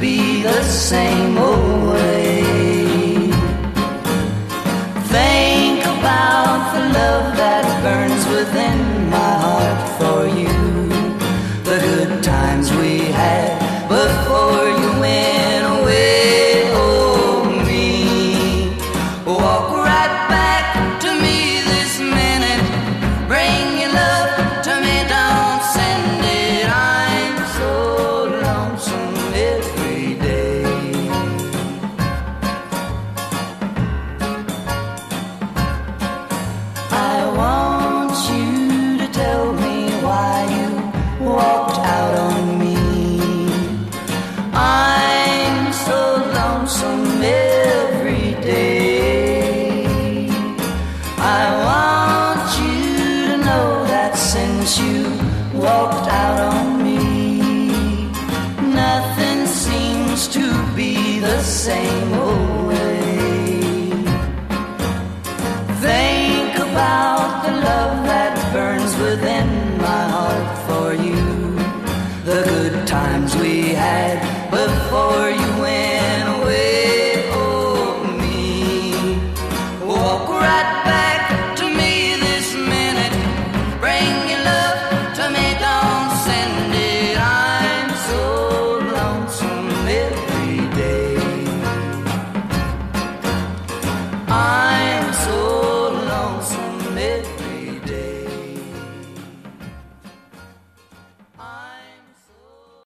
be the same old way. Think about the love that burns within my heart for you, the good times we had before you went away. Oh, me, walk right back to me this minute. Bring your love to me, don't send it. I'm so lonesome every day. I want you to tell me why you walked out on me. I'm so lonesome every day. I want you to know that since you walked out on me, nothing seems to be the same old way. Think about the love that burns within my heart for you, the good times we had before you